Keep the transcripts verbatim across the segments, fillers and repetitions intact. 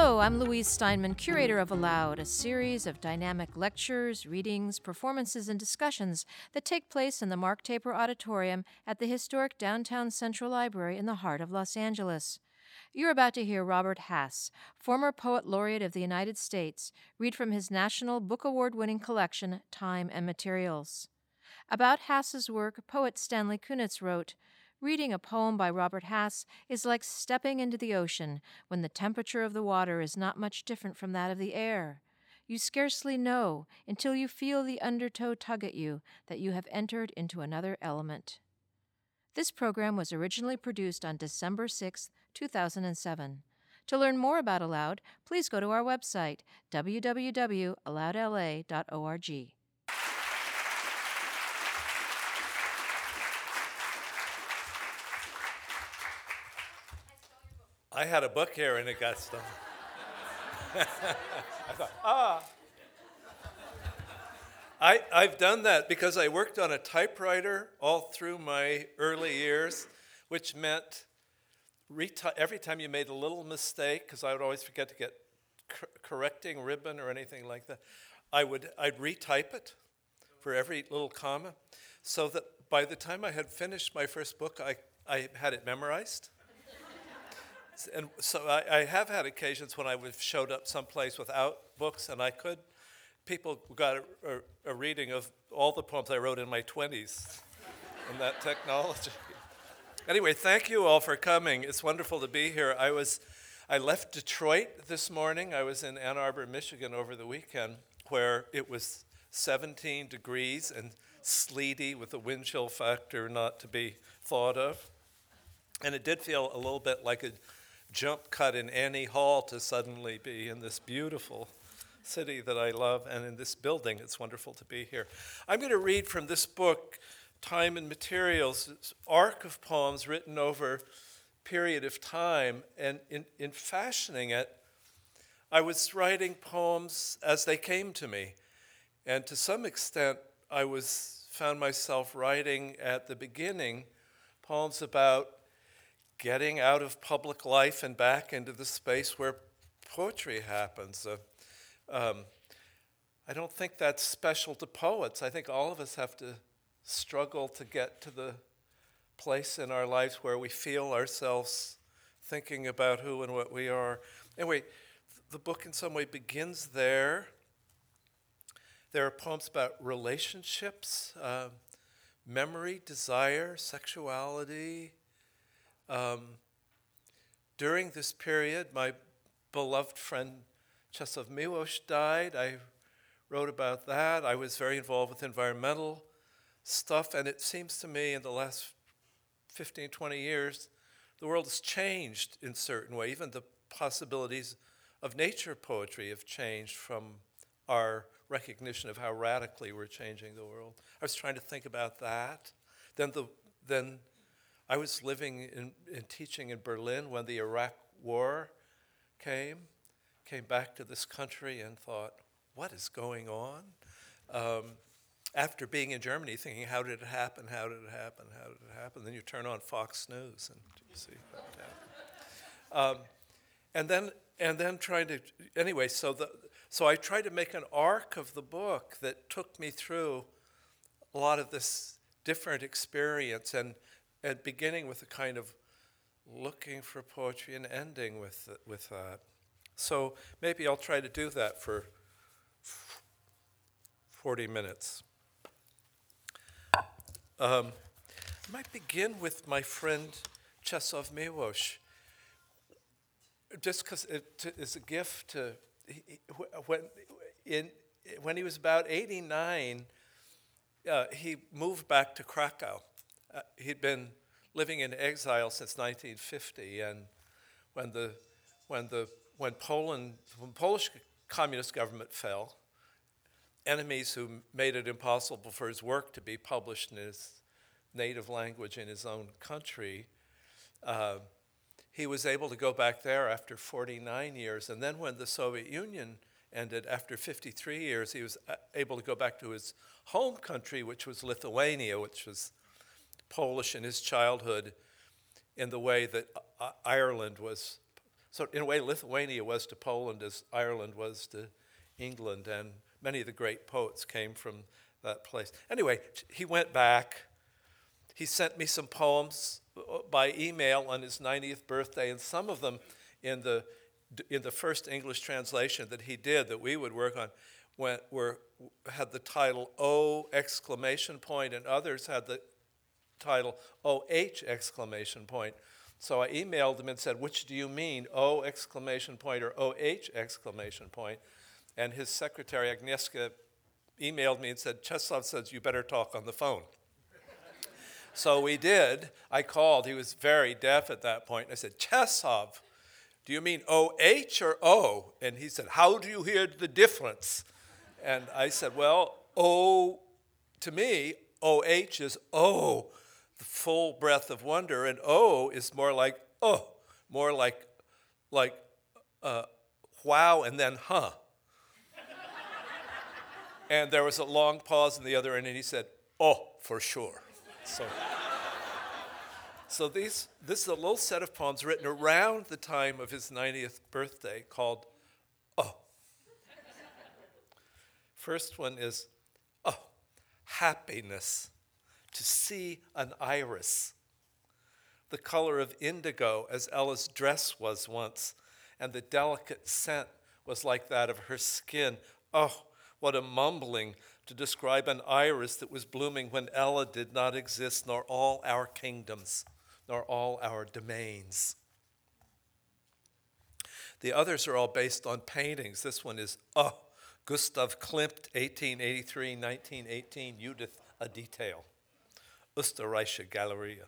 Hello, I'm Louise Steinman, curator of Aloud, a series of dynamic lectures, readings, performances, and discussions that take place in the Mark Taper Auditorium at the historic downtown Central Library in the heart of Los Angeles. You're about to hear Robert Hass, former Poet Laureate of the United States, read from his National Book Award-winning collection, Time and Materials. About Hass's work, poet Stanley Kunitz wrote, "Reading a poem by Robert Hass is like stepping into the ocean when the temperature of the water is not much different from that of the air. You scarcely know, until you feel the undertow tug at you, that you have entered into another element." This program was originally produced on December sixth, two thousand seven. To learn more about Aloud, please go to our website, w w w dot aloud l a dot org. I had a book here and it got stolen. I thought, ah. I, I've done that because I worked on a typewriter all through my early years, which meant reti- every time you made a little mistake, because I would always forget to get cor- correcting ribbon or anything like that, I would, I'd retype it for every little comma, so that by the time I had finished my first book, I, I had it memorized. And so I, I have had occasions when I would have showed up someplace without books, and I could, people got a, a, a reading of all the poems I wrote in my twenties in that technology. Anyway, thank you all for coming. It's wonderful to be here. I was, I left Detroit this morning. I was in Ann Arbor, Michigan over the weekend, where it was seventeen degrees and sleety with a wind chill factor not to be thought of. And it did feel a little bit like a jump cut in Annie Hall to suddenly be in this beautiful city that I love and in this building. It's wonderful to be here. I'm going to read from this book, Time and Materials, this arc of poems written over a period of time. And in, in fashioning it, I was writing poems as they came to me. And to some extent, I was found myself writing at the beginning poems about getting out of public life and back into the space where poetry happens. Uh, um, I don't think that's special to poets. I think all of us have to struggle to get to the place in our lives where we feel ourselves thinking about who and what we are. Anyway, the book in some way begins there. There are poems about relationships, uh, memory, desire, sexuality. Um, during this period, my beloved friend Czesław Miłosz died. I wrote about that. I was very involved with environmental stuff, and it seems to me in the last fifteen, twenty years, the world has changed in a certain way. Even the possibilities of nature poetry have changed from our recognition of how radically we're changing the world. I was trying to think about that. Then the then I was living in, and teaching in Berlin when the Iraq War came, came back to this country and thought, what is going on? Um, after being in Germany, thinking, how did it happen, how did it happen, how did it happen? Then you turn on Fox News and you see what happened. Um, and then, and then trying to, anyway, so, the, so I tried to make an arc of the book that took me through a lot of this different experience, and and beginning with a kind of looking for poetry and ending with with that. So maybe I'll try to do that for forty minutes. Um, I might begin with my friend Czesław Miłosz, just because it is a gift to, he, when, in, when he was about eighty-nine, uh, he moved back to Krakow. Uh, he'd been living in exile since nineteen fifty, and when the when the when Poland when the Polish communist government fell, enemies who made it impossible for his work to be published in his native language in his own country, uh, he was able to go back there after forty-nine years, and then when the Soviet Union ended after fifty-three years, he was able to go back to his home country, which was Lithuania, which was Polish in his childhood in the way that Ireland was So in a way, Lithuania was to Poland as Ireland was to England, and many of the great poets came from that place. Anyway, he went back. He sent me some poems by email on his ninetieth birthday, and some of them in the in the first English translation that he did that we would work on went, were had the title O exclamation point, and others had the title O H exclamation point. So I emailed him and said, which do you mean, O exclamation point or O H exclamation point? And his secretary, Agnieszka, emailed me and said, Czesław says you better talk on the phone. So we did. I called. He was very deaf at that point. And I said, Czesław, do you mean O H or O? And he said, how do you hear the difference? And I said, well, O, to me, O H is O, the full breath of wonder, and O is more like, oh, more like, like, uh, wow, and then huh. And there was a long pause in the other end, and he said, oh, for sure. So, so these, this is a little set of poems written around the time of his ninetieth birthday called Oh. First one is, oh, happiness, to see an iris, the color of indigo as Ella's dress was once, and the delicate scent was like that of her skin. Oh, what a mumbling to describe an iris that was blooming when Ella did not exist, nor all our kingdoms, nor all our domains. The others are all based on paintings. This one is, oh, Gustav Klimt, eighteen eighty-three, nineteen eighteen, Judith, a detail. Österreichische Galerie.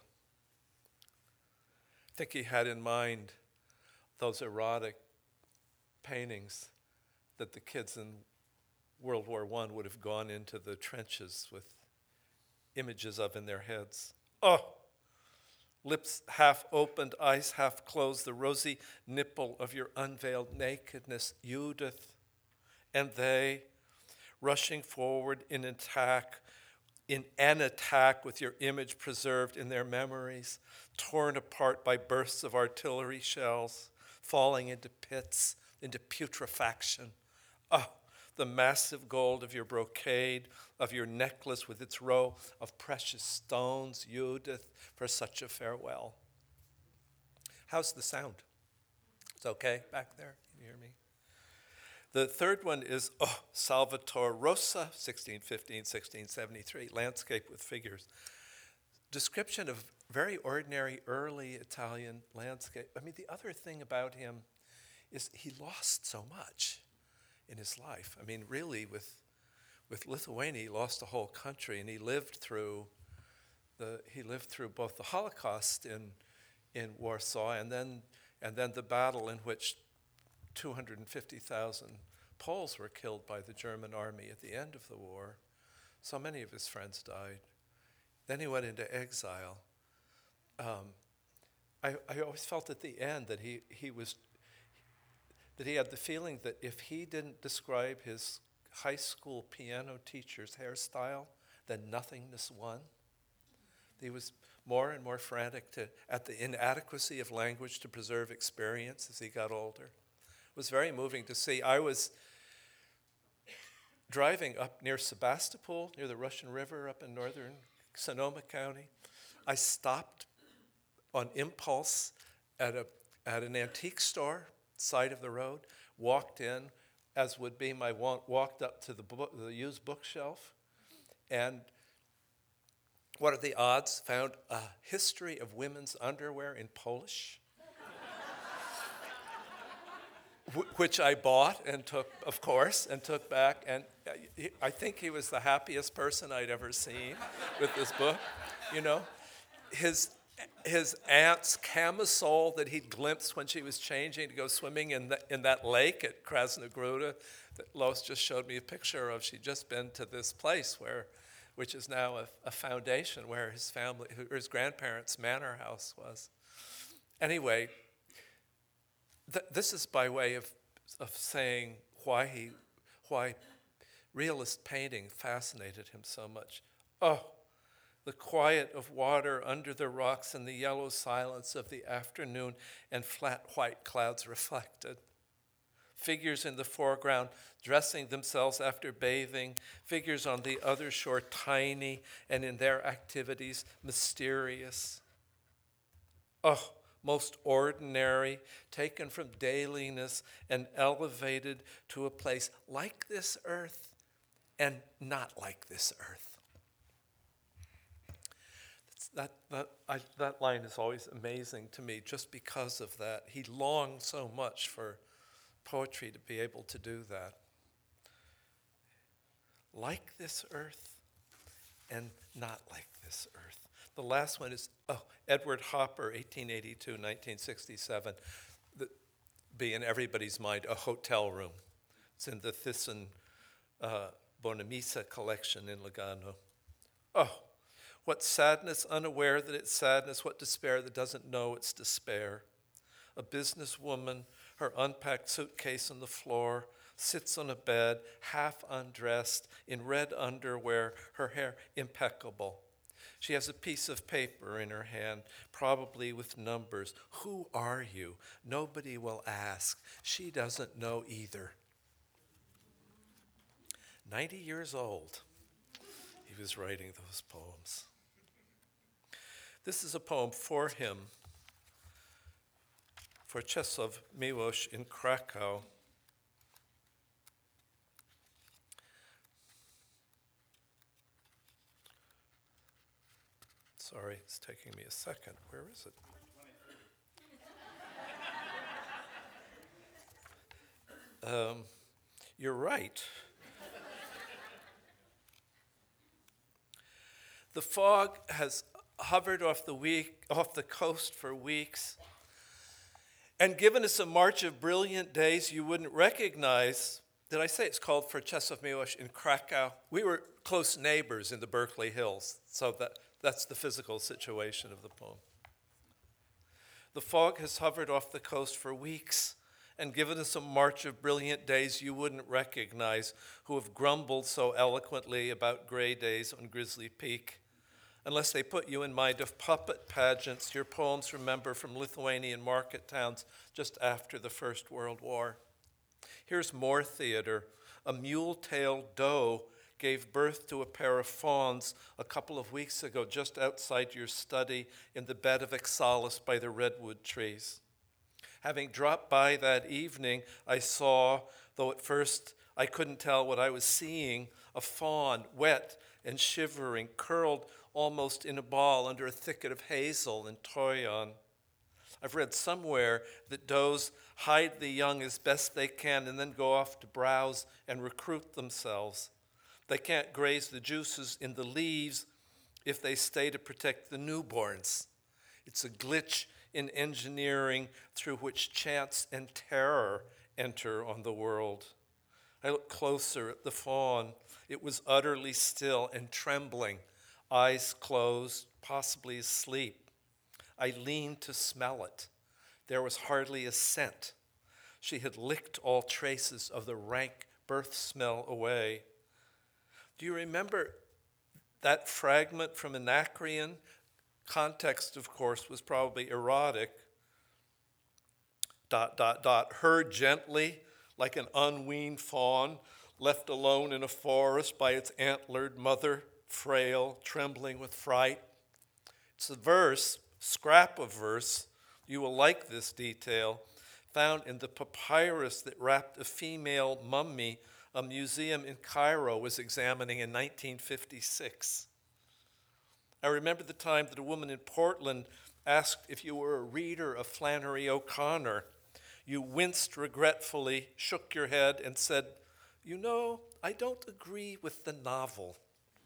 I think he had in mind those erotic paintings that the kids in World War One would have gone into the trenches with images of in their heads. Oh, lips half opened, eyes half closed, the rosy nipple of your unveiled nakedness, Judith. And they, rushing forward in attack, in an attack with your image preserved in their memories, torn apart by bursts of artillery shells, falling into pits, into putrefaction. Oh, the massive gold of your brocade, of your necklace with its row of precious stones, Judith, for such a farewell. How's the sound? It's okay back there? Can you hear me? The third one is oh, Salvatore Rosa, sixteen fifteen, sixteen seventy-three, landscape with figures. Description of very ordinary early Italian landscape. I mean, the other thing about him is he lost so much in his life. I mean, really, with with Lithuania, he lost a whole country, and he lived through the he lived through both the Holocaust in in Warsaw, and then and then the battle in which two hundred fifty thousand Poles were killed by the German army at the end of the war. So many of his friends died. Then he went into exile. Um, I, I always felt at the end that he, he was that he had the feeling that if he didn't describe his high school piano teacher's hairstyle, then nothingness won. He was more and more frantic to, at the inadequacy of language to preserve experience as he got older. It was very moving to see. I was driving up near Sebastopol, near the Russian River up in northern Sonoma County. I stopped on impulse at a at an antique store, side of the road, walked in, as would be my want, walked up to the, book, the used bookshelf, and what are the odds? Found a history of women's underwear in Polish, which I bought and took, of course, and took back. And I think he was the happiest person I'd ever seen with this book. You know, his his aunt's camisole that he'd glimpsed when she was changing to go swimming in the, in that lake at Krasna Gruda that Los just showed me a picture of. She'd just been to this place where, which is now a, a foundation where his family, his grandparents' manor house was. Anyway. Th- this is by way of, of saying why he, why realist painting fascinated him so much. Oh, the quiet of water under the rocks and the yellow silence of the afternoon and flat white clouds reflected. Figures in the foreground dressing themselves after bathing, figures on the other shore tiny and in their activities mysterious. Oh, most ordinary, taken from dailiness and elevated to a place like this earth and not like this earth. That, that, I, that line is always amazing to me just because of that. He longed so much for poetry to be able to do that. Like this earth and not like this earth. The last one is, oh, Edward Hopper, eighteen eighty-two, nineteen sixty-seven, the, be in everybody's mind, a hotel room. It's in the Thyssen uh, Bonamissa collection in Lugano. Oh, what sadness, unaware that it's sadness, what despair that doesn't know it's despair. A businesswoman, her unpacked suitcase on the floor, sits on a bed, half undressed, in red underwear, her hair impeccable. She has a piece of paper in her hand, probably with numbers. Who are you? Nobody will ask. She doesn't know either. ninety years old, he was writing those poems. This is a poem for him, for Czesław Miłosz in Krakow. Sorry, it's taking me a second. Where is it? um, you're right. The fog has hovered off the week, off the coast for weeks and given us a march of brilliant days you wouldn't recognize. Did I say it's called for Czesław Miłosz in Krakow? We were close neighbors in the Berkeley Hills, so that, that's the physical situation of the poem. The fog has hovered off the coast for weeks and given us a march of brilliant days you wouldn't recognize, who have grumbled so eloquently about gray days on Grizzly Peak. Unless they put you in mind of puppet pageants your poems remember from Lithuanian market towns just after the First World War. Here's more theater. A mule-tailed doe gave birth to a pair of fawns a couple of weeks ago just outside your study in the bed of Oxalis by the redwood trees. Having dropped by that evening, I saw, though at first I couldn't tell what I was seeing, a fawn, wet and shivering, curled almost in a ball under a thicket of hazel and toyon. I've read somewhere that does hide the young as best they can and then go off to browse and recruit themselves. They can't graze the juices in the leaves if they stay to protect the newborns. It's a glitch in engineering through which chance and terror enter on the world. I looked closer at the fawn. It was utterly still and trembling, eyes closed, possibly asleep. I leaned to smell it. There was hardly a scent. She had licked all traces of the rank birth smell away. Do you remember that fragment from Anacreon? Context, of course, was probably erotic. Dot, dot, dot. Heard gently, like an unweaned fawn, left alone in a forest by its antlered mother, frail, trembling with fright. It's a verse, scrap of verse, you will like this detail, found in the papyrus that wrapped a female mummy a museum in Cairo was examining in nineteen fifty-six. I remember the time that a woman in Portland asked if you were a reader of Flannery O'Connor. You winced regretfully, shook your head, and said, "You know, I don't agree with the novel."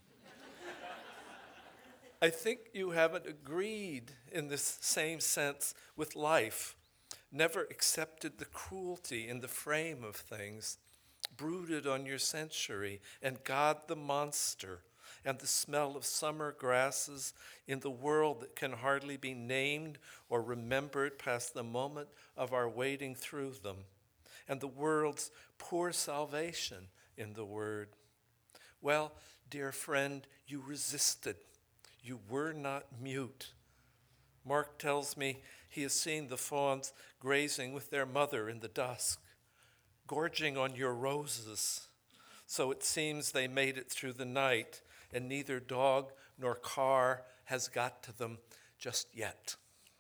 I think you haven't agreed in this same sense with life, never accepted the cruelty in the frame of things, brooded on your century and God the monster and the smell of summer grasses in the world that can hardly be named or remembered past the moment of our wading through them, and the world's poor salvation in the word. Well, dear friend, you resisted. you were not mute. Mark tells me he has seen the fawns grazing with their mother in the dusk, gorging on your roses. So it seems they made it through the night, and neither dog nor car has got to them just yet.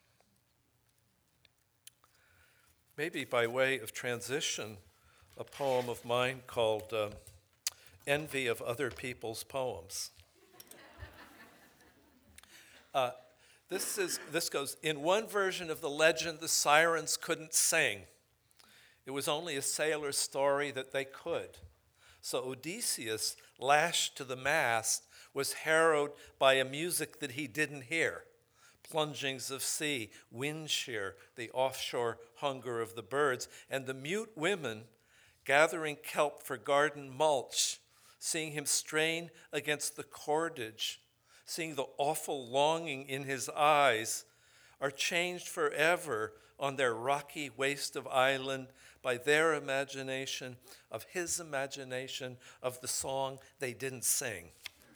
Maybe by way of transition, a poem of mine called um, Envy of Other People's Poems. Uh, this is this goes, in one version of the legend, the sirens couldn't sing. It was only a sailor's story that they could. So Odysseus, lashed to the mast, was harrowed by a music that he didn't hear. Plungings of sea, wind shear, the offshore hunger of the birds, and the mute women gathering kelp for garden mulch, seeing him strain against the cordage, seeing the awful longing in his eyes, are changed forever on their rocky waste of island by their imagination of his imagination of the song they didn't sing.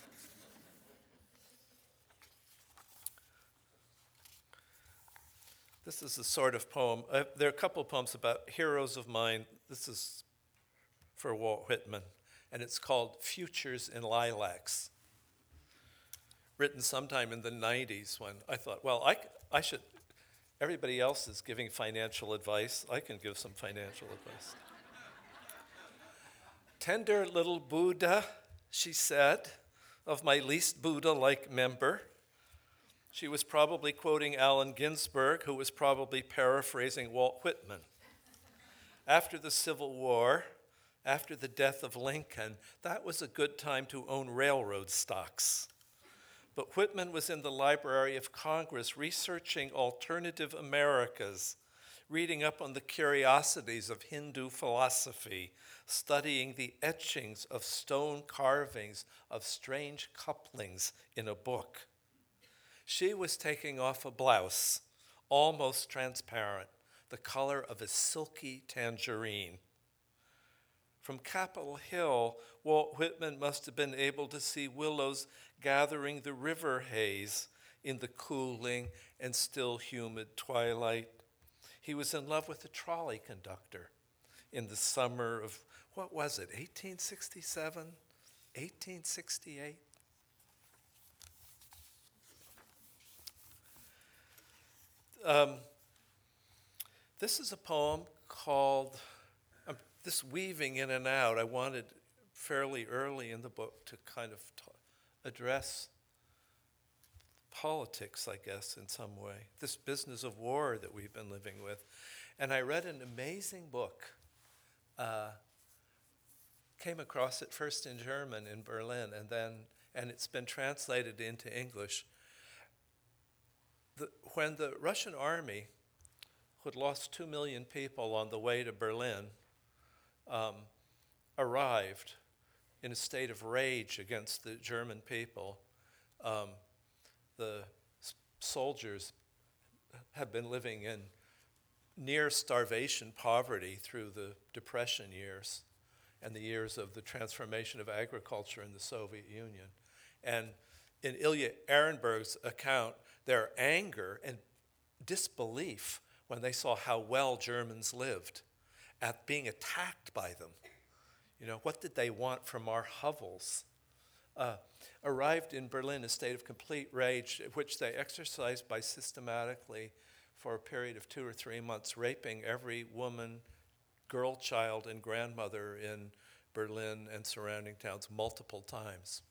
This is the sort of poem. Uh, there are a couple of poems about heroes of mine. This is for Walt Whitman, and it's called Futures in Lilacs. Written sometime in the nineties when I thought, well, I, I should, everybody else is giving financial advice. I can give some financial advice. Tender little Buddha, she said, of my least Buddha-like member. She was probably quoting Allen Ginsberg, who was probably paraphrasing Walt Whitman. After the Civil War, after the death of Lincoln, that was a good time to own railroad stocks. But Whitman was in the Library of Congress researching alternative Americas, reading up on the curiosities of Hindu philosophy, studying the etchings of stone carvings of strange couplings in a book. She was taking off a blouse, almost transparent, the color of a silky tangerine. From Capitol Hill, Walt Whitman must have been able to see willows gathering the river haze in the cooling and still humid twilight. He was in love with a trolley conductor in the summer of, what was it, eighteen sixty-seven, eighteen sixty-eight? Um, this is a poem called, um, this weaving in and out, I wanted fairly early in the book to kind of t- address politics, I guess, in some way, this business of war that we've been living with. And I read an amazing book, uh, came across it first in German in Berlin, and then, and it's been translated into English. The, when the Russian army, who had lost two million people on the way to Berlin, um, arrived in a state of rage against the German people, um, the s- soldiers had been living in near starvation poverty through the Depression years and the years of the transformation of agriculture in the Soviet Union. And in Ilya Ehrenberg's account, their anger and disbelief when they saw how well Germans lived at being attacked by them. You know, what did they want from our hovels? Uh, arrived in Berlin in a state of complete rage, which they exercised by systematically, for a period of two or three months, raping every woman, girl child, and grandmother in Berlin and surrounding towns multiple times.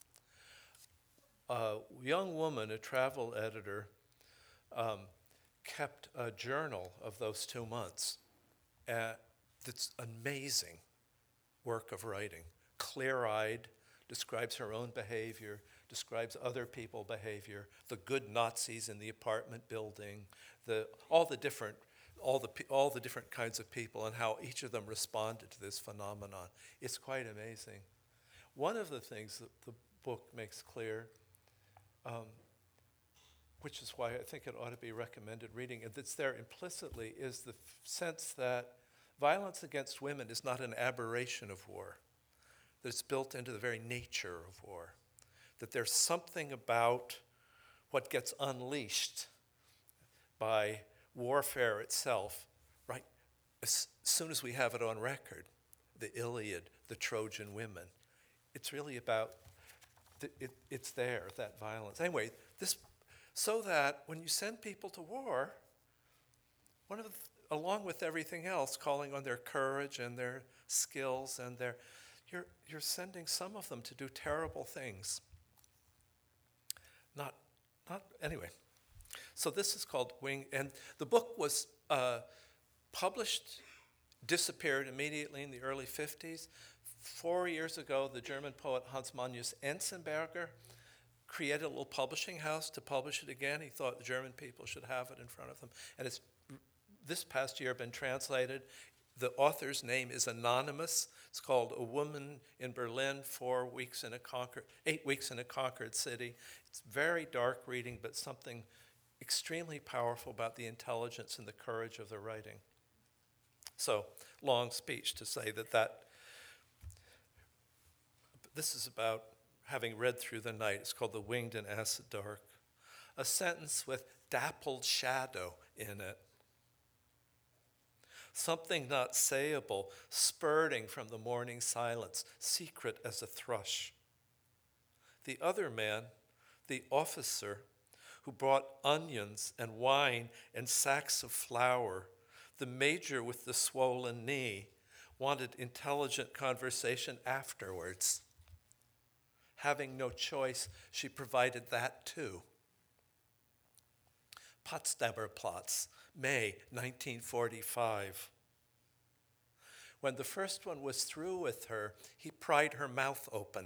A young woman, a travel editor, um, kept a journal of those two months. Uh, that's amazing work of writing. Clear-eyed, describes her own behavior, describes other people's behavior, the good Nazis in the apartment building, the all the different all the all the different kinds of people and how each of them responded to this phenomenon. It's quite amazing. One of the things that the book makes clear, um, which is why I think it ought to be recommended reading, and that's there implicitly, is the f- sense that violence against women is not an aberration of war, that it's built into the very nature of war, that there's something about what gets unleashed by warfare itself, right? As soon as we have it on record, the Iliad, the Trojan women, it's really about, the, it, it's there, that violence. Anyway, this, so that when you send people to war, one of the, along with everything else, calling on their courage and their skills and their, you're, you're sending some of them to do terrible things. Not, not, anyway. So this is called Wing, and the book was uh, published, disappeared immediately in the early fifties. Four years ago, the German poet Hans Magnus Enzensberger created a little publishing house to publish it again. He thought the German people should have it in front of them. And it's this past year been translated. The author's name is anonymous. It's called A Woman in Berlin, Four Weeks in a Conquered, Eight Weeks in a Conquered City. It's very dark reading, but something extremely powerful about the intelligence and the courage of the writing. So, long speech to say that that, this is about having read through the night. It's called The Winged and Acid Dark. A sentence with dappled shadow in it. Something not sayable, spurting from the morning silence, secret as a thrush. The other man, the officer, who brought onions and wine and sacks of flour, the major with the swollen knee, wanted intelligent conversation afterwards. Having no choice, she provided that too. Potsdamer Platz, May nineteen forty-five. When the first one was through with her, he pried her mouth open.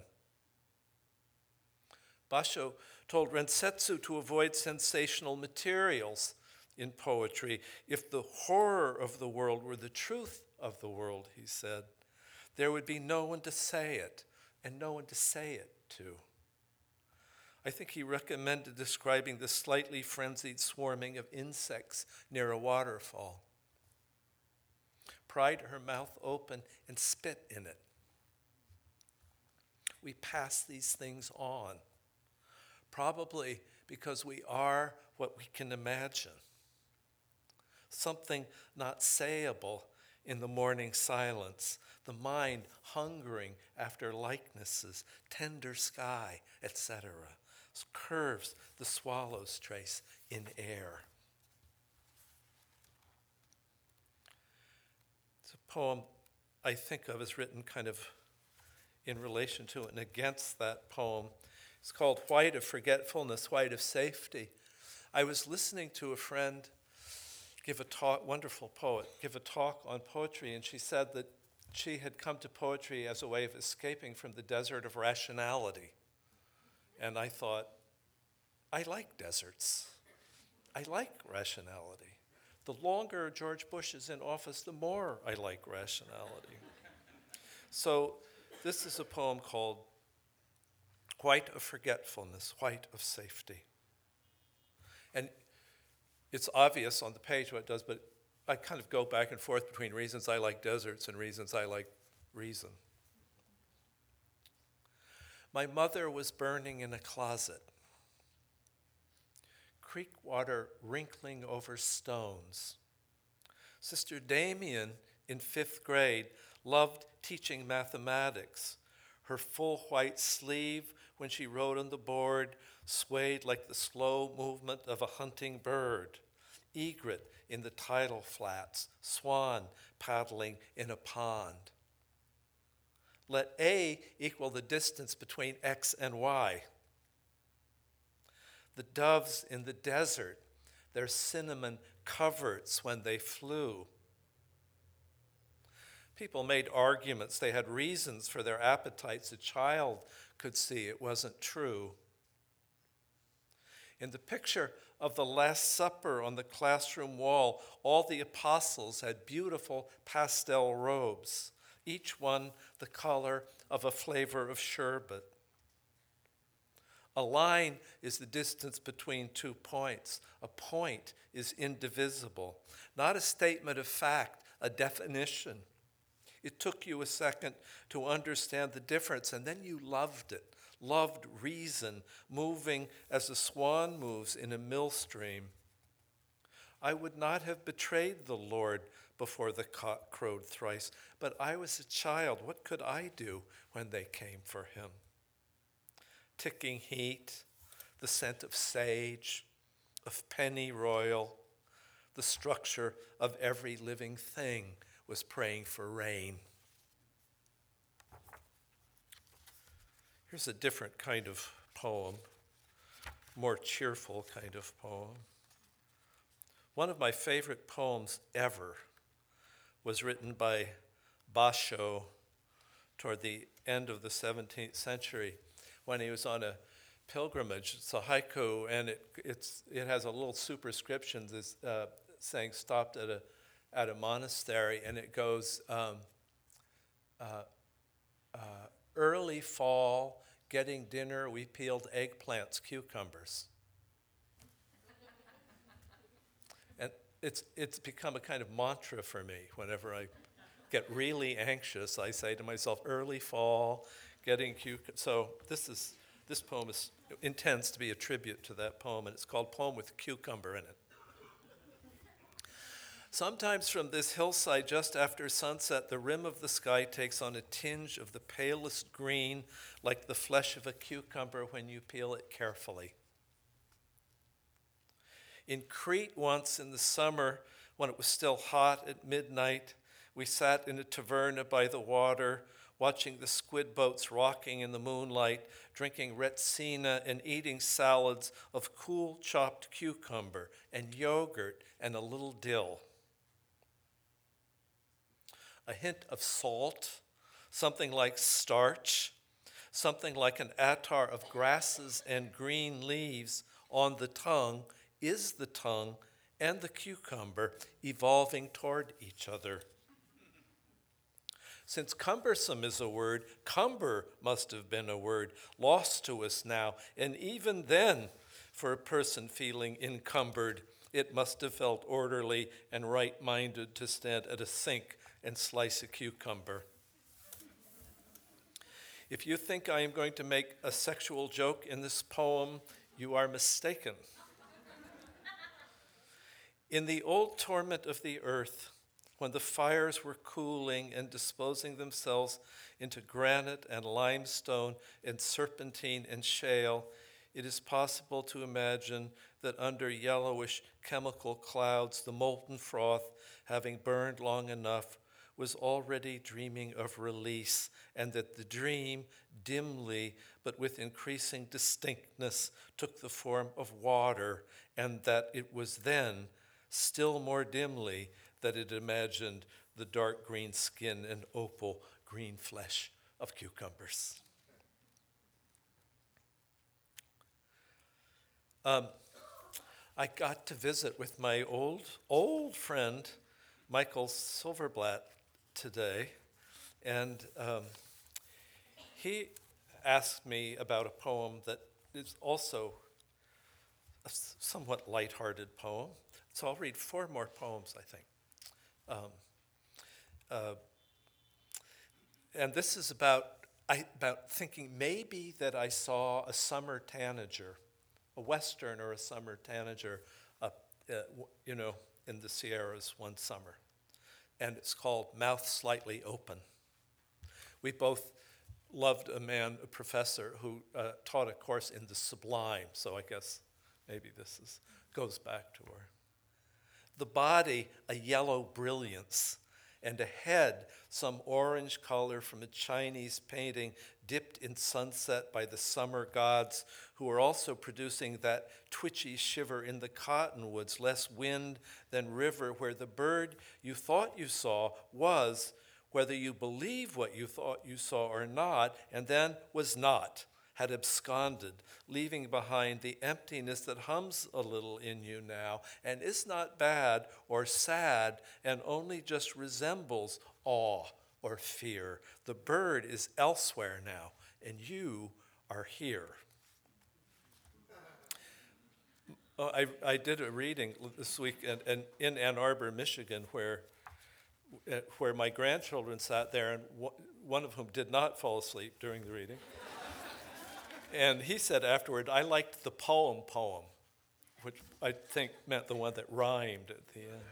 Basho told Rensetsu to avoid sensational materials in poetry. If the horror of the world were the truth of the world, he said, there would be no one to say it and no one to say it to. I think he recommended describing the slightly frenzied swarming of insects near a waterfall. Pried her mouth open and spit in it. We pass these things on, probably because we are what we can imagine. Something not sayable in the morning silence, the mind hungering after likenesses, tender sky, et cetera. Curves the swallows trace in air. It's a poem I think of as written kind of in relation to and against that poem. It's called White of Forgetfulness, White of Safety. I was listening to a friend give a talk, wonderful poet, give a talk on poetry, and she said that she had come to poetry as a way of escaping from the desert of rationality. And I thought, I like deserts. I like rationality. The longer George Bush is in office, the more I like rationality. So this is a poem called White of Forgetfulness, White of Safety. And it's obvious on the page what it does, but I kind of go back and forth between reasons I like deserts and reasons I like reason. My mother was burning in a closet. Creek water wrinkling over stones. Sister Damien, in fifth grade, loved teaching mathematics. Her full white sleeve, when she wrote on the board, swayed like the slow movement of a hunting bird. Egret in the tidal flats, swan paddling in a pond. Let A equal the distance between X and Y. The doves in the desert, their cinnamon coverts when they flew. People made arguments. They had reasons for their appetites. A child could see it wasn't true. In the picture of the Last Supper on the classroom wall, all the apostles had beautiful pastel robes, each one the color of a flavor of sherbet. A line is the distance between two points. A point is indivisible, not a statement of fact, a definition. It took you a second to understand the difference, and then you loved it, loved reason, moving as a swan moves in a millstream. I would not have betrayed the Lord before the cock crowed thrice, but I was a child. What could I do when they came for him? Ticking heat, the scent of sage, of pennyroyal, the structure of every living thing was praying for rain. Here's a different kind of poem, more cheerful kind of poem. One of my favorite poems ever was written by Basho toward the end of the seventeenth century when he was on a pilgrimage. It's a haiku, and it it's it has a little superscription that's uh, saying stopped at a at a monastery, and it goes um, uh, uh, early fall, getting dinner, we peeled eggplants, cucumbers. And it's it's become a kind of mantra for me. Whenever I get really anxious, I say to myself, early fall, getting cucumbers. So this is this poem is intends to be a tribute to that poem, and it's called Poem with Cucumber in it. Sometimes from this hillside just after sunset, the rim of the sky takes on a tinge of the palest green, like the flesh of a cucumber when you peel it carefully. In Crete once in the summer, when it was still hot at midnight, we sat in a taverna by the water, watching the squid boats rocking in the moonlight, drinking retsina and eating salads of cool chopped cucumber and yogurt and a little dill. A hint of salt, something like starch, something like an attar of grasses and green leaves on the tongue is the tongue and the cucumber evolving toward each other. Since cumbersome is a word, cumber must have been a word lost to us now, and even then, for a person feeling encumbered, it must have felt orderly and right-minded to stand at a sink and slice a cucumber. If you think I am going to make a sexual joke in this poem, you are mistaken. In the old torment of the earth, when the fires were cooling and disposing themselves into granite and limestone and serpentine and shale, it is possible to imagine that under yellowish chemical clouds, the molten froth, having burned long enough, was already dreaming of release, and that the dream, dimly but with increasing distinctness, took the form of water, and that it was then, still more dimly, that it imagined the dark green skin and opal green flesh of cucumbers. Um, I got to visit with my old, old friend, Michael Silverblatt, today, and um, he asked me about a poem that is also a somewhat lighthearted poem. So I'll read four more poems, I think. Um, uh, and this is about I, about thinking maybe that I saw a summer tanager, a western or a summer tanager, up, uh, you know, in the Sierras one summer. And it's called Mouth Slightly Open. We both loved a man, a professor, who uh, taught a course in the sublime, so I guess maybe this is, goes back to her. The body, a yellow brilliance, and a head, some orange color from a Chinese painting dipped in sunset by the summer gods, who are also producing that twitchy shiver in the cottonwoods, less wind than river, where the bird you thought you saw was, whether you believe what you thought you saw or not, and then was not, had absconded, leaving behind the emptiness that hums a little in you now, and is not bad or sad, and only just resembles awe or fear. The bird is elsewhere now, and you are here. Oh, I, I did a reading this week in, in, in Ann Arbor, Michigan, where, where my grandchildren sat there, and one of whom did not fall asleep during the reading. And he said afterward, I liked the poem poem, which I think meant the one that rhymed at the end.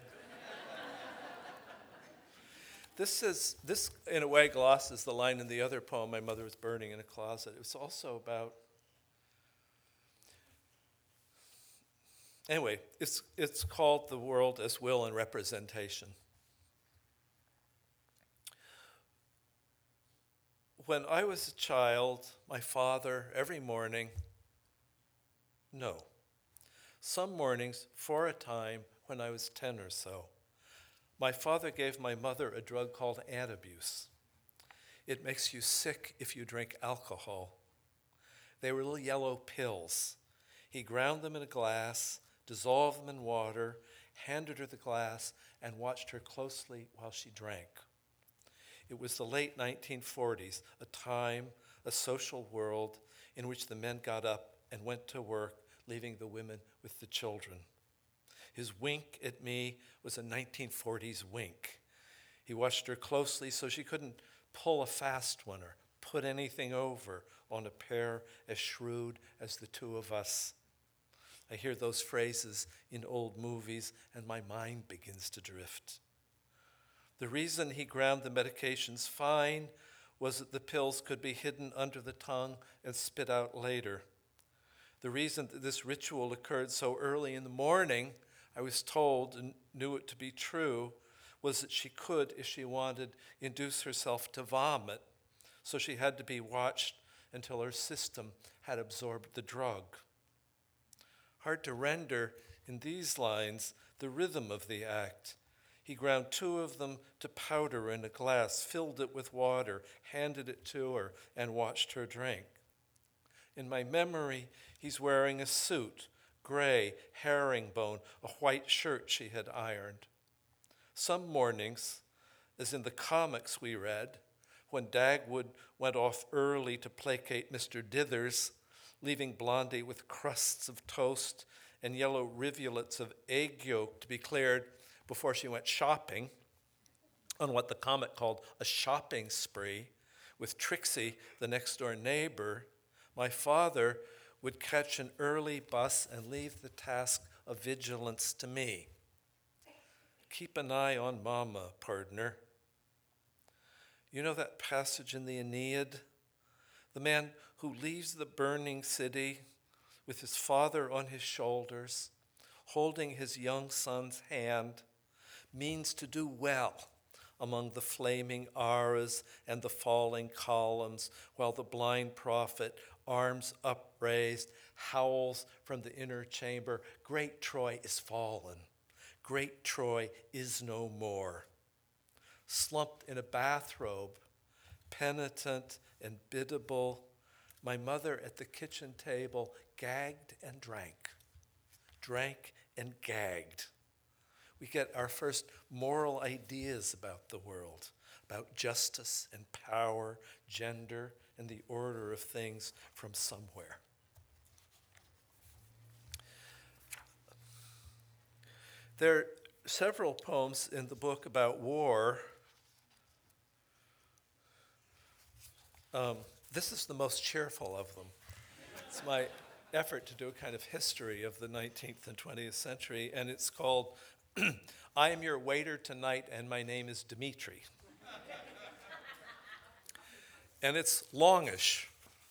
This is, this in a way glosses the line in the other poem, My Mother Was Burning in a Closet. It was also about, anyway, it's, it's called The World as Will and Representation. When I was a child, my father, every morning, no, some mornings, for a time, when I was ten or so, my father gave my mother a drug called Antabuse. It makes you sick if you drink alcohol. They were little yellow pills. He ground them in a glass, dissolved them in water, handed her the glass, and watched her closely while she drank. It was the late nineteen forties, a time, a social world in which the men got up and went to work, leaving the women with the children. His wink at me was a nineteen forties wink. He watched her closely so she couldn't pull a fast one or put anything over on a pair as shrewd as the two of us. I hear those phrases in old movies and my mind begins to drift. The reason he ground the medications fine was that the pills could be hidden under the tongue and spit out later. The reason that this ritual occurred so early in the morning, I was told and knew it to be true, was that she could, if she wanted, induce herself to vomit, so she had to be watched until her system had absorbed the drug. Hard to render in these lines the rhythm of the act. He ground two of them to powder in a glass, filled it with water, handed it to her, and watched her drink. In my memory, he's wearing a suit, gray, herringbone, a white shirt she had ironed. Some mornings, as in the comics we read, when Dagwood went off early to placate Mister Dithers, leaving Blondie with crusts of toast and yellow rivulets of egg yolk to be cleared before she went shopping on what the comic called a shopping spree with Trixie, the next-door neighbor, my father would catch an early bus and leave the task of vigilance to me. Keep an eye on Mama, partner. You know that passage in the Aeneid? The man who leaves the burning city with his father on his shoulders, holding his young son's hand, means to do well among the flaming arras and the falling columns, while the blind prophet, arms upraised, howls from the inner chamber, "Great Troy is fallen. Great Troy is no more." Slumped in a bathrobe, penitent and biddable, my mother at the kitchen table gagged and drank, drank and gagged. We get our first moral ideas about the world, about justice and power, gender, and the order of things from somewhere. There are several poems in the book about war. Um, this is the most cheerful of them. It's my effort to do a kind of history of the nineteenth and twentieth century, and it's called I Am Your Waiter Tonight, and My Name is Dimitri. And it's longish.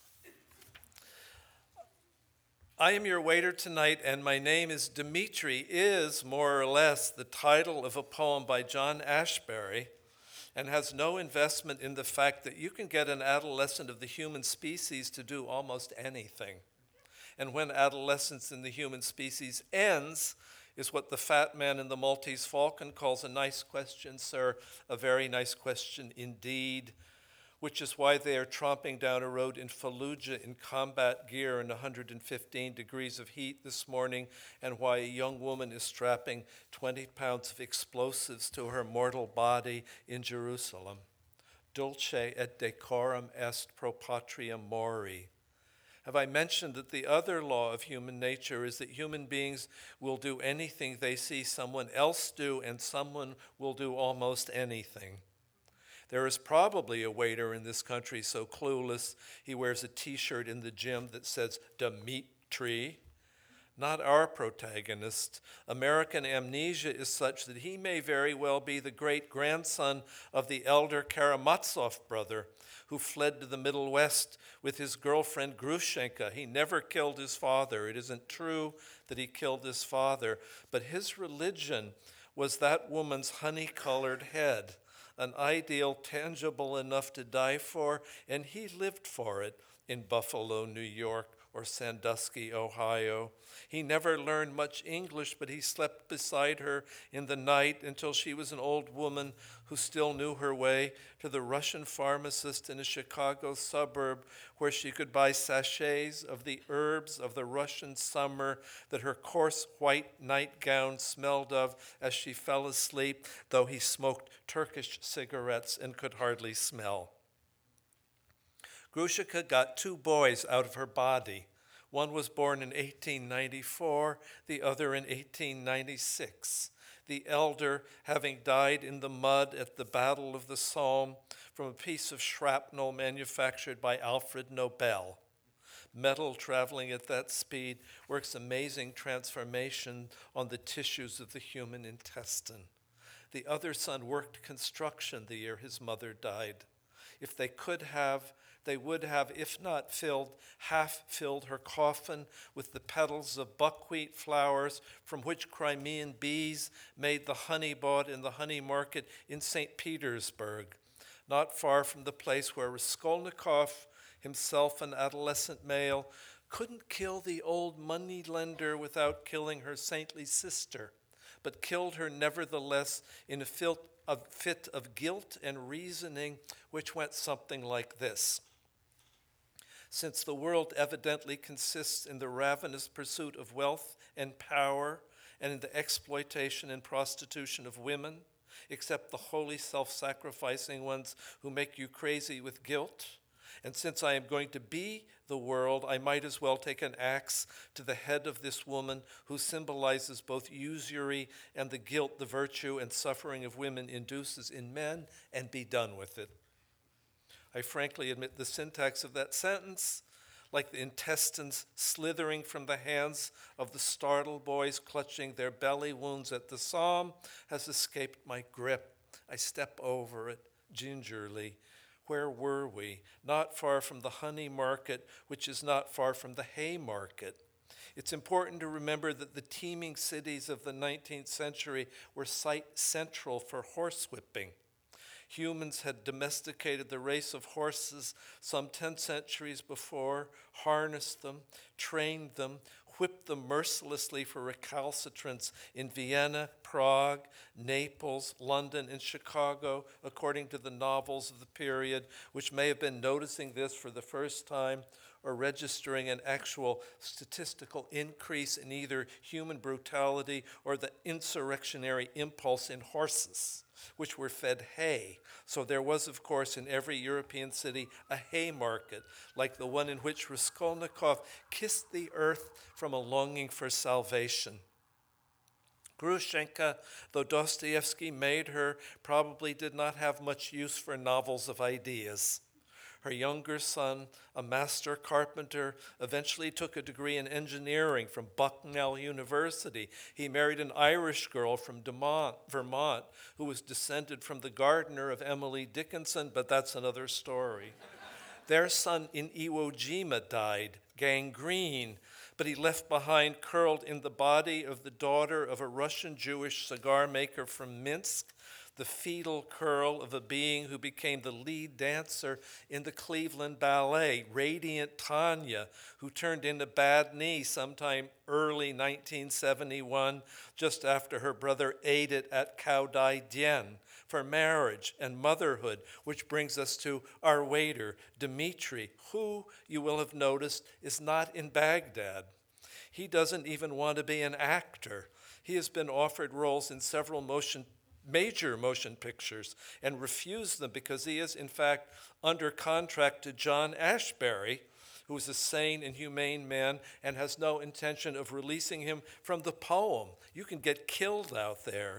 I Am Your Waiter Tonight, and My Name is Dimitri is more or less the title of a poem by John Ashbery, and has no investment in the fact that you can get an adolescent of the human species to do almost anything. And when adolescence in the human species ends, is what the fat man in the Maltese Falcon calls a nice question, sir, a very nice question indeed, which is why they are tromping down a road in Fallujah in combat gear in one hundred fifteen degrees of heat this morning, and why a young woman is strapping twenty pounds of explosives to her mortal body in Jerusalem. Dulce et decorum est pro patria mori. Have I mentioned that the other law of human nature is that human beings will do anything they see someone else do, and someone will do almost anything? There is probably a waiter in this country so clueless he wears a t-shirt in the gym that says Dimitri. Not our protagonist. American amnesia is such that he may very well be the great-grandson of the elder Karamazov brother who fled to the Middle West with his girlfriend Grushenka. He never killed his father. It isn't true that he killed his father, but his religion was that woman's honey-colored head, an ideal tangible enough to die for, and he lived for it in Buffalo, New York, or Sandusky, Ohio. He never learned much English, but he slept beside her in the night until she was an old woman who still knew her way to the Russian pharmacist in a Chicago suburb where she could buy sachets of the herbs of the Russian summer that her coarse white nightgown smelled of as she fell asleep, though he smoked Turkish cigarettes and could hardly smell. Grushenka got two boys out of her body. One was born in eighteen ninety-four, the other in eighteen ninety-six. The elder having died in the mud at the Battle of the Somme from a piece of shrapnel manufactured by Alfred Nobel. Metal traveling at that speed works amazing transformation on the tissues of the human intestine. The other son worked construction the year his mother died. If they could have, they would have, if not filled, half filled her coffin with the petals of buckwheat flowers from which Crimean bees made the honey bought in the honey market in Saint Petersburg, not far from the place where Raskolnikov, himself an adolescent male, couldn't kill the old moneylender without killing her saintly sister, but killed her nevertheless in a fit, a fit of guilt and reasoning which went something like this. Since the world evidently consists in the ravenous pursuit of wealth and power and in the exploitation and prostitution of women, except the holy self-sacrificing ones who make you crazy with guilt, and since I am going to be the world, I might as well take an axe to the head of this woman who symbolizes both usury and the guilt the virtue and suffering of women induces in men and be done with it. I frankly admit the syntax of that sentence, like the intestines slithering from the hands of the startled boys clutching their belly wounds at the Somme, has escaped my grip. I step over it gingerly. Where were we? Not far from the honey market, which is not far from the hay market. It's important to remember that the teeming cities of the nineteenth century were site central for horsewhipping. Humans had domesticated the race of horses some ten centuries before, harnessed them, trained them, whipped them mercilessly for recalcitrance in Vienna, Prague, Naples, London, and Chicago, according to the novels of the period, which may have been noticing this for the first time or registering an actual statistical increase in either human brutality or the insurrectionary impulse in horses, which were fed hay. So there was, of course, in every European city a hay market, like the one in which Raskolnikov kissed the earth from a longing for salvation. Grushenka, though Dostoevsky made her, probably did not have much use for novels of ideas. Her younger son, a master carpenter, eventually took a degree in engineering from Bucknell University. He married an Irish girl from Demont, Vermont, who was descended from the gardener of Emily Dickinson, but that's another story. Their son in Iwo Jima died, gangrene, but he left behind, curled in the body of the daughter of a Russian Jewish cigar maker from Minsk, the fetal curl of a being who became the lead dancer in the Cleveland Ballet, Radiant Tanya, who turned in a bad knee sometime early nineteen seventy-one, just after her brother ate it at Cao Dai Dien for marriage and motherhood, which brings us to our waiter, Dimitri, who, you will have noticed, is not in Baghdad. He doesn't even want to be an actor. He has been offered roles in several motion major motion pictures and refused them because he is, in fact, under contract to John Ashbery, who is a sane and humane man and has no intention of releasing him from the poem. You can get killed out there.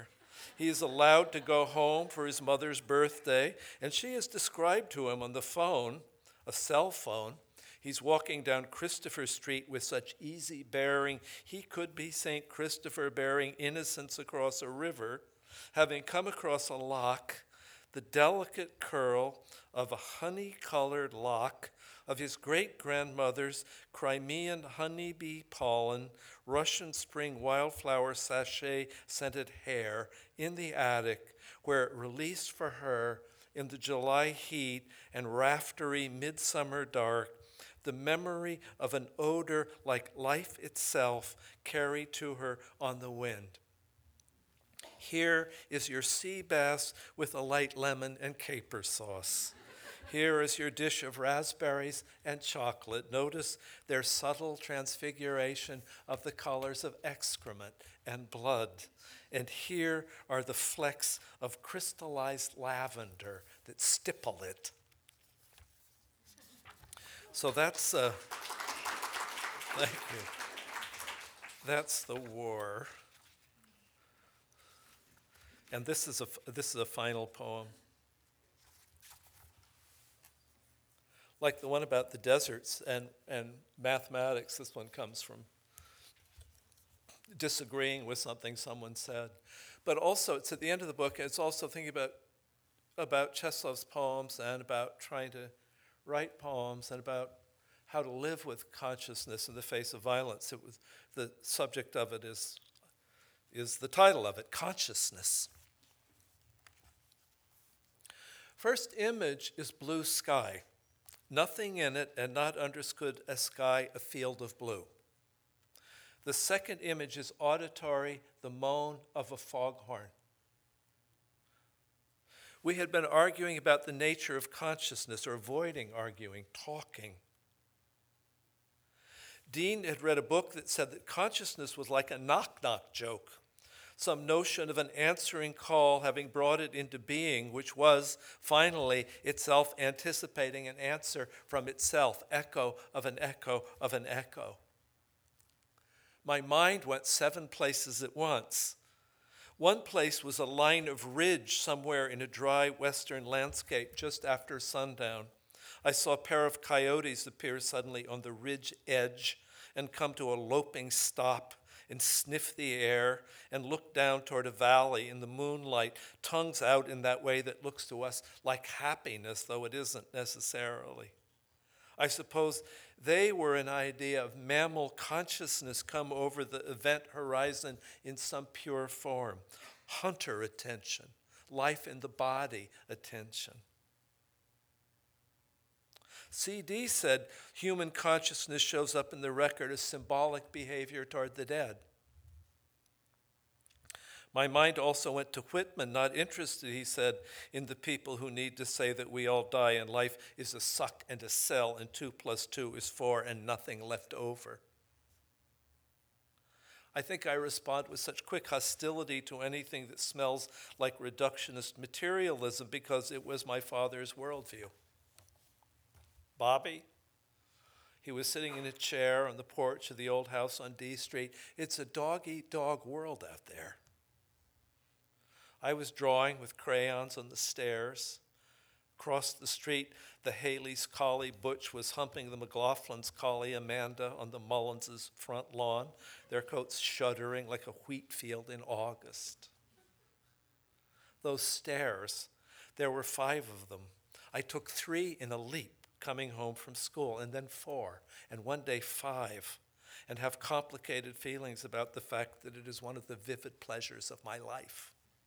He is allowed to go home for his mother's birthday, and she has described to him on the phone, a cell phone, he's walking down Christopher Street with such easy bearing, he could be Saint Christopher bearing innocence across a river, having come across a lock, the delicate curl of a honey-colored lock of his great-grandmother's Crimean honeybee pollen, Russian spring wildflower sachet-scented hair in the attic, where it released for her in the July heat and raftery midsummer dark, the memory of an odor like life itself carried to her on the wind. Here is your sea bass with a light lemon and caper sauce. Here is your dish of raspberries and chocolate. Notice their subtle transfiguration of the colors of excrement and blood. And here are the flecks of crystallized lavender that stipple it. So that's, uh, thank you. That's the war. And this is a, this is a final poem. Like the one about the deserts and, and mathematics, this one comes from disagreeing with something someone said. But also, it's at the end of the book, and it's also thinking about, about Czeslav's poems and about trying to write poems and about how to live with consciousness in the face of violence. It was, the subject of it is, is the title of it, Consciousness. First image is blue sky. Nothing in it, and not understood a sky, a field of blue. The second image is auditory, the moan of a foghorn. We had been arguing about the nature of consciousness, or avoiding arguing, talking. Dean had read a book that said that consciousness was like a knock-knock joke, some notion of an answering call having brought it into being, which was finally itself anticipating an answer from itself, echo of an echo of an echo. My mind went seven places at once. One place was a line of ridge somewhere in a dry western landscape just after sundown. I saw a pair of coyotes appear suddenly on the ridge edge and come to a loping stop and sniff the air and look down toward a valley in the moonlight, tongues out in that way that looks to us like happiness, though it isn't necessarily. I suppose they were an idea of mammal consciousness come over the event horizon in some pure form. Hunter attention, life in the body attention. C D said human consciousness shows up in the record as symbolic behavior toward the dead. My mind also went to Whitman, not interested, he said, in the people who need to say that we all die and life is a suck and a cell and two plus two is four and nothing left over. I think I respond with such quick hostility to anything that smells like reductionist materialism because it was my father's worldview. Bobby, he was sitting in a chair on the porch of the old house on D Street. It's a dog-eat-dog world out there. I was drawing with crayons on the stairs. Across the street, the Haley's collie Butch was humping the McLaughlin's collie Amanda on the Mullins' front lawn, their coats shuddering like a wheat field in August. Those stairs, there were five of them. I took three in a leap coming home from school, and then four, and one day five, and have complicated feelings about the fact that it is one of the vivid pleasures of my life.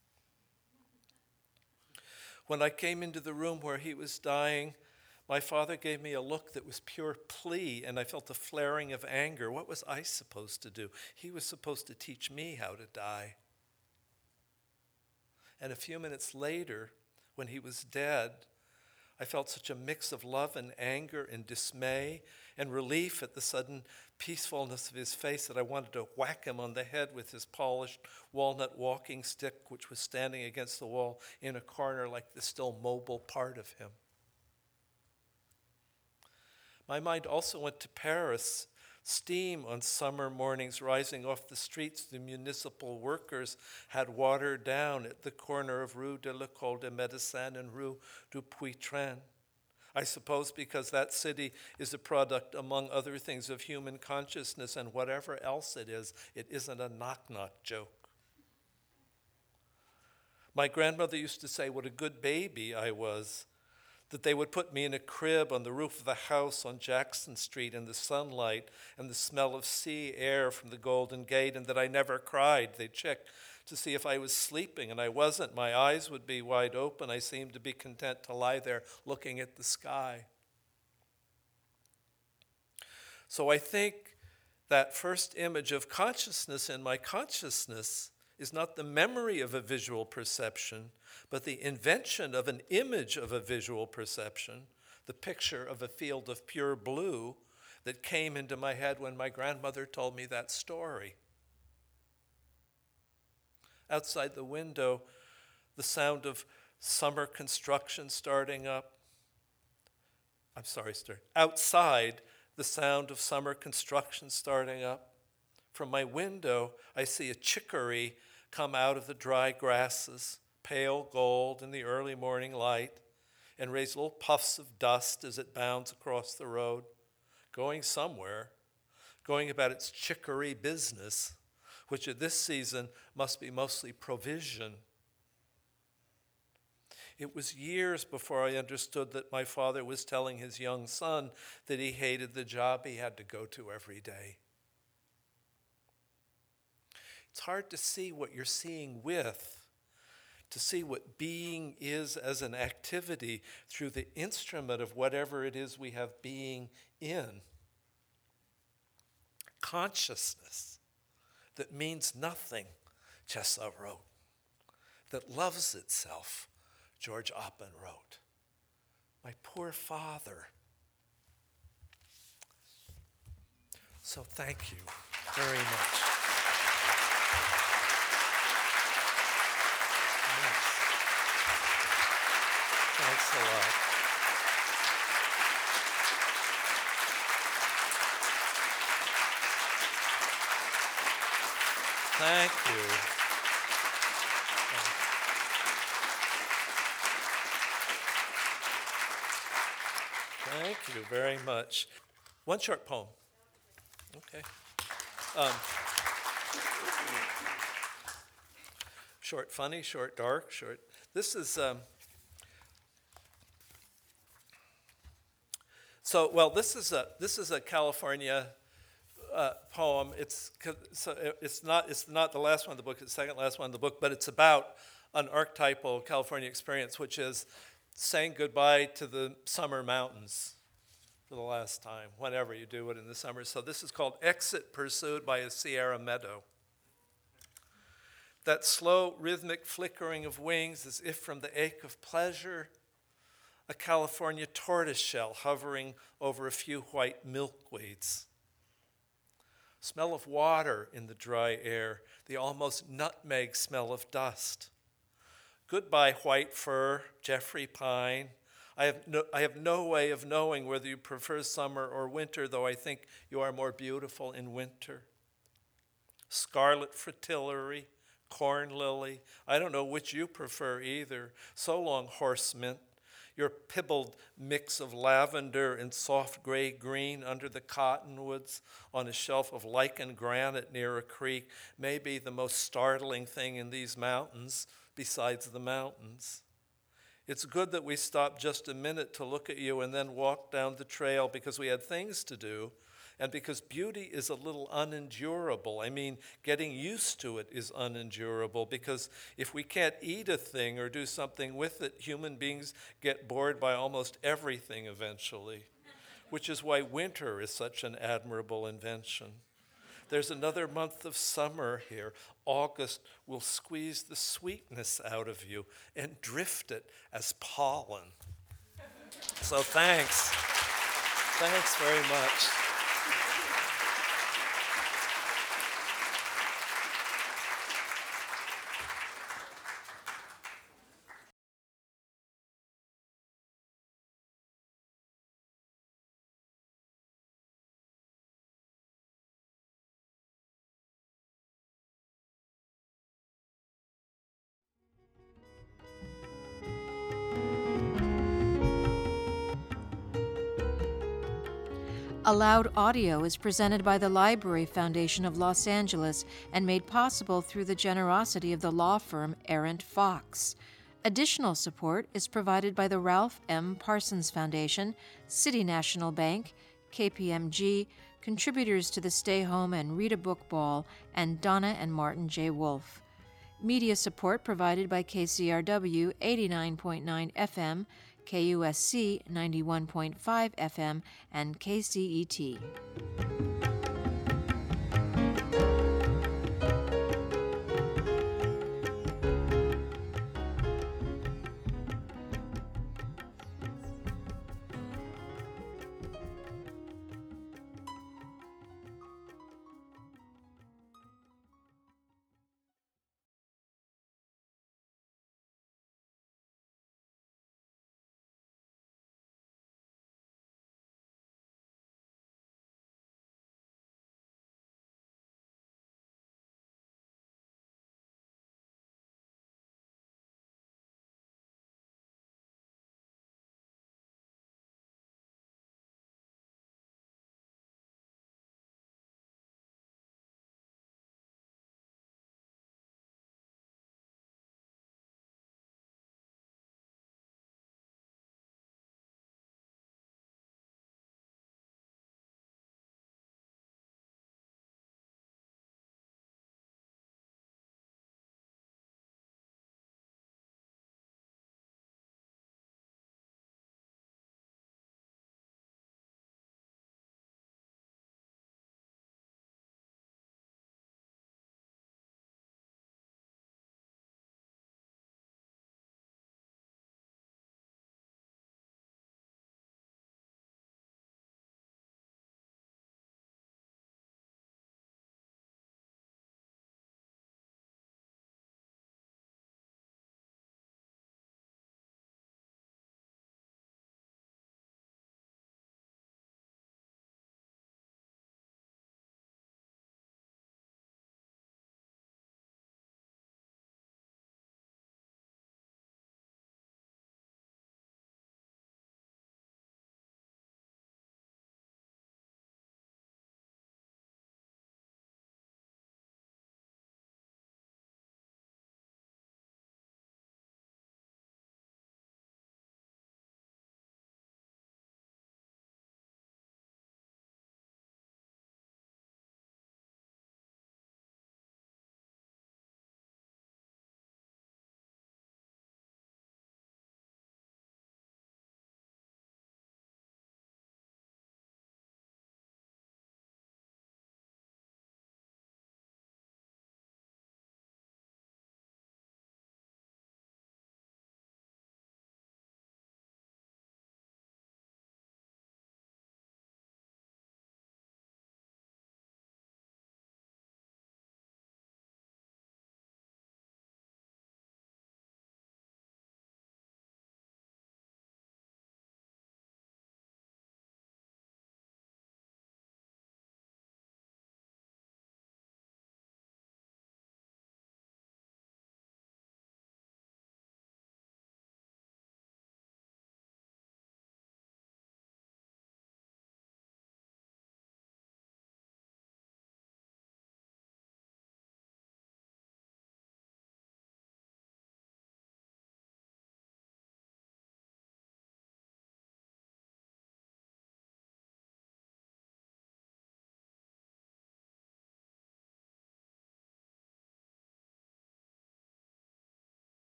When I came into the room where he was dying, my father gave me a look that was pure plea, and I felt a flaring of anger. What was I supposed to do? He was supposed to teach me how to die. And a few minutes later, when he was dead, I felt such a mix of love and anger and dismay and relief at the sudden peacefulness of his face that I wanted to whack him on the head with his polished walnut walking stick, which was standing against the wall in a corner like the still mobile part of him. My mind also went to Paris, Steam on summer mornings rising off the streets the municipal workers had watered down at the corner of Rue de l'École de Médecine and Rue du Puy-Tren. I suppose because that city is a product, among other things, of human consciousness, and whatever else it is, it isn't a knock-knock joke. My grandmother used to say what a good baby I was, that they would put me in a crib on the roof of the house on Jackson Street in the sunlight and the smell of sea air from the Golden Gate, and that I never cried. They'd check to see if I was sleeping, and I wasn't. My eyes would be wide open. I seemed to be content to lie there looking at the sky. So I think that first image of consciousness in my consciousness is not the memory of a visual perception, but the invention of an image of a visual perception, the picture of a field of pure blue that came into my head when my grandmother told me that story. Outside the window, the sound of summer construction starting up. I'm sorry, sir. Outside, the sound of summer construction starting up. From my window, I see a chicory come out of the dry grasses, pale gold in the early morning light, and raise little puffs of dust as it bounds across the road, going somewhere, going about its chicory business, which at this season must be mostly provision. It was years before I understood that my father was telling his young son that he hated the job he had to go to every day. It's hard to see what you're seeing with, to see what being is as an activity through the instrument of whatever it is we have being in. Consciousness that means nothing, Czesław wrote. That loves itself, George Oppen wrote. My poor father. So thank you very much. Thanks a lot. Thank you. Thank you very much. One short poem. Okay. Um, short funny, short dark, short. This is... Um, So, well, this is a this is a California uh, poem. It's so it's not it's not the last one in the book. It's the second last one in the book, but it's about an archetypal California experience, which is saying goodbye to the summer mountains for the last time, whenever you do it in the summer. So this is called "Exit Pursued by a Sierra Meadow." That slow, rhythmic flickering of wings, as if from the ache of pleasure. A California tortoiseshell hovering over a few white milkweeds. Smell of water in the dry air, the almost nutmeg smell of dust. Goodbye, white fir, Jeffrey pine. I have, no, I have no way of knowing whether you prefer summer or winter, though I think you are more beautiful in winter. Scarlet fritillary, corn lily. I don't know which you prefer either. So long, horse mint. Your pibbled mix of lavender and soft gray green under the cottonwoods on a shelf of lichen granite near a creek may be the most startling thing in these mountains besides the mountains. It's good that we stopped just a minute to look at you and then walked down the trail because we had things to do and because beauty is a little unendurable. I mean, getting used to it is unendurable because if we can't eat a thing or do something with it, human beings get bored by almost everything eventually, which is why winter is such an admirable invention. There's another month of summer here. August will squeeze the sweetness out of you and drift it as pollen. So thanks. Thanks very much. Aloud Audio is presented by the Library Foundation of Los Angeles and made possible through the generosity of the law firm Errant Fox. Additional support is provided by the Ralph M. Parsons Foundation, City National Bank, K P M G, contributors to the Stay Home and Read a Book Ball, and Donna and Martin J. Wolfe. Media support provided by K C R W eighty-nine point nine F M, K U S C ninety-one point five F M, and K C E T.